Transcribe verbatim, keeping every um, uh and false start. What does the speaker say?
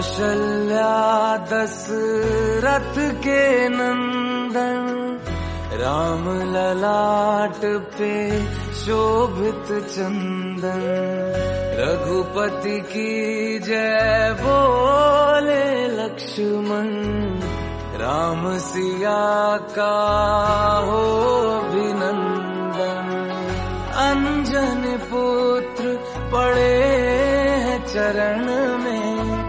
कौशल्या दशरथ के नंदन, राम ललाट पे शोभित चंदन। रघुपति की जय बोले लक्ष्मण, राम सिया का हो अभिनंदन। अंजन पुत्र पड़े हैं चरण में,